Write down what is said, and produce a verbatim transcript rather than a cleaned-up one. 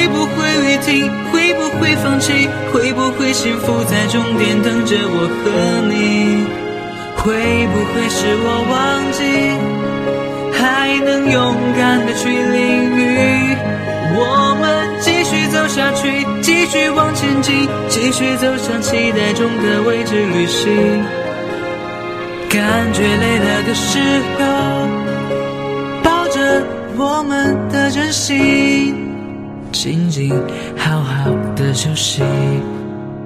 会不会违停？会不会放弃？会不会幸福在终点等着我和你？会不会是我忘记，还能勇敢的去淋雨？我们继续走下去，继续往前进，继续走向期待中的未知旅行。感觉累了的时候，抱着我们的真心，静静好好的休息。